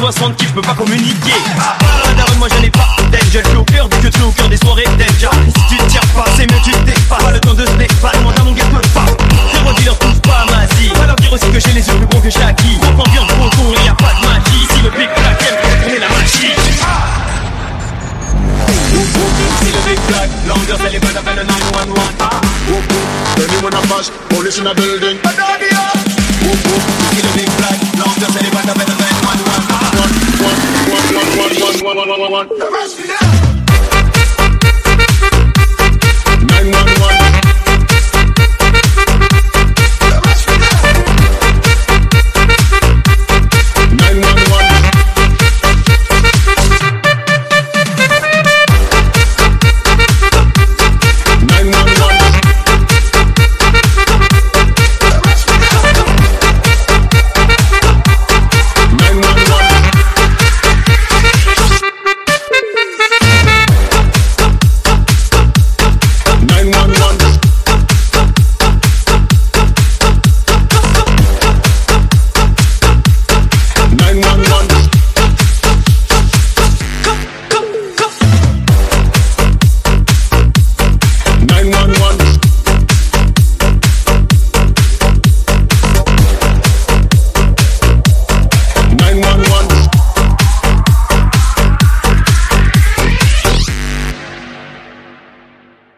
60 qui je peux pas communiquer. Daron, moi j'en ai pas d'angel. Je suis au cœur du que tu au cœur des soirées déjà. Si tu te tires pas, c'est mieux tu te dépasses. Pas le temps de se défaire, demande à mon gars me passe. Zéro dealer touche pas à ma zie. Va leur dire aussi que j'ai les yeux plus gros que Shaki. Donc ambiance gros tour, y a pas de magie. Si le big black aime, faut tourner la machine. Si le big black, l'ambiance elle est bonne, appelle le 911. Anyone a flash, police in a building.